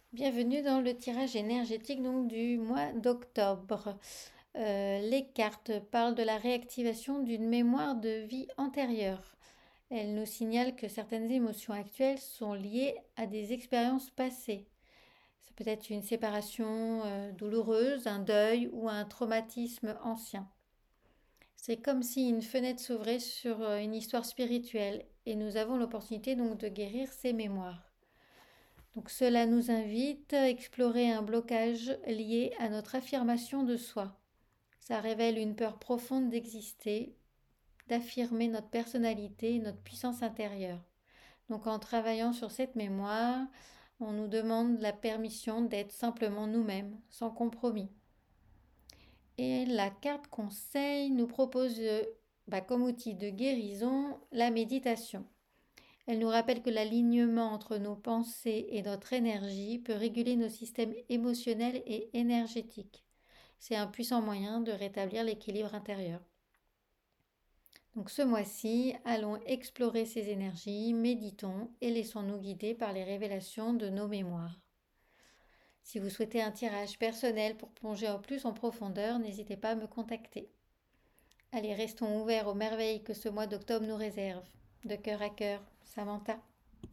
Bienvenue dans le tirage énergétique du mois d'octobre. Les cartes parlent de la réactivation d'une mémoire de vie antérieure. Elles nous signalent que certaines émotions actuelles sont liées à des expériences passées. Ça peut être une séparation douloureuse, un deuil ou un traumatisme ancien. C'est comme si une fenêtre s'ouvrait sur une histoire spirituelle et nous avons l'opportunité de guérir ces mémoires. Donc cela nous invite à explorer un blocage lié à notre affirmation de soi. Ça révèle une peur profonde d'exister, d'affirmer notre personnalité et notre puissance intérieure. Donc en travaillant sur cette mémoire, on nous demande la permission d'être simplement nous-mêmes, sans compromis. Et la carte conseil nous propose comme outil de guérison la méditation. Elle nous rappelle que l'alignement entre nos pensées et notre énergie peut réguler nos systèmes émotionnels et énergétiques. C'est un puissant moyen de rétablir l'équilibre intérieur. Donc ce mois-ci, allons explorer ces énergies, méditons et laissons-nous guider par les révélations de nos mémoires. Si vous souhaitez un tirage personnel pour plonger en plus en profondeur, n'hésitez pas à me contacter. Allez, restons ouverts aux merveilles que ce mois d'octobre nous réserve. De cœur à cœur, Samantha.